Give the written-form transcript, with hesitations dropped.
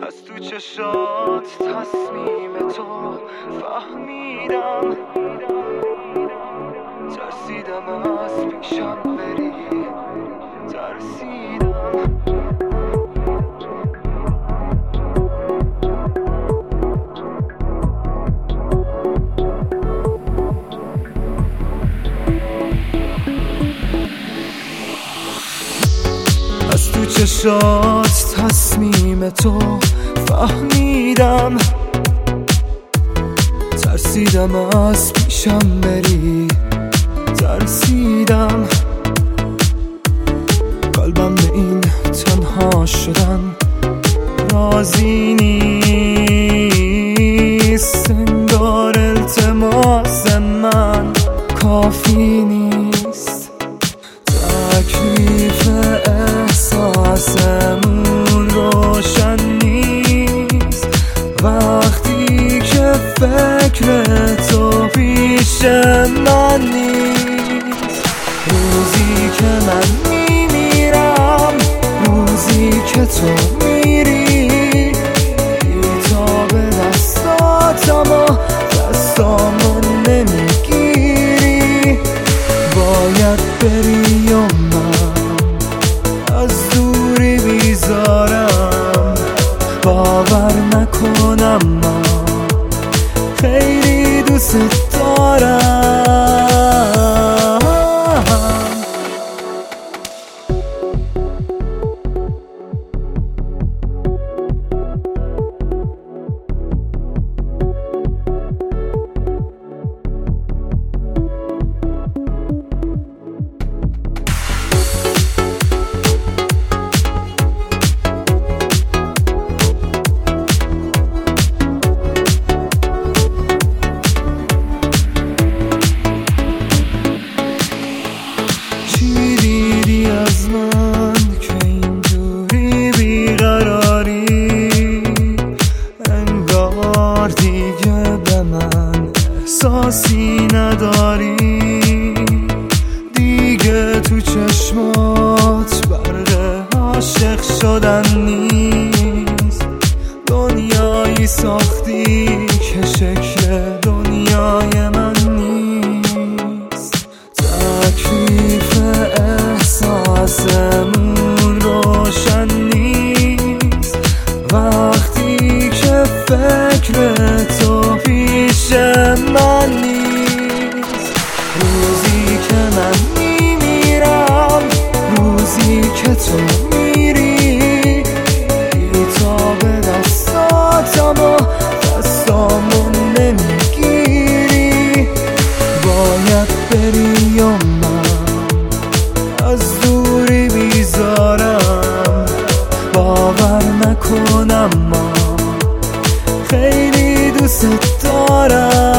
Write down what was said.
از تو چشات تصمیم تو فهمیدم، ترسیدم از پیشم بری، ترسیدم. از تو چشات تصمیم تو فهمیدم، ترسیدم از پیشم بری، ترسیدم. قلبم به این تنها شدن راضی نیست، انگار التماس من کافی نیست. تکلیف احساسمون روشن نیست وقتی که فکر تو پیش من نیست. روزی که من میمیرم، روزی که تو میری، بی‌تاب دستاتم و دستامو نمیگیری. باید بری و من از دوری بیزارم، باور نکنم من خیلی دوست دارم. چی دیدی از من که اینجوری بیقراری؟ انگار دیگه به من احساسی نداری، دیگه تو چشمات برق عاشق شدن نیست. دنیایی ساختی که شکل دنیای من نیست. تکلیف احساسمون روشن نیست وقتی که فکر تو پیش من نیست. روزی که من میمیرم، روزی که تو میری، بی‌تاب دستاتم و دستامو نمیگیری. باید بری و من از دوری بیزارم، باور نکنم من خیلی دوست دارم.